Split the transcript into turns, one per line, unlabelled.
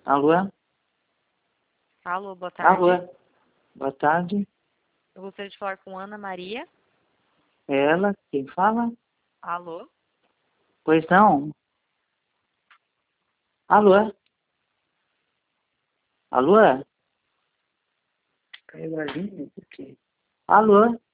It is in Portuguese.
Alô?
Alô, boa tarde.
Alô? Boa tarde.
Eu gostaria de falar com Ana Maria.
É ela? Quem fala?
Alô?
Pois não? Alô? Alô? Caiu a linha? Por quê? Alô?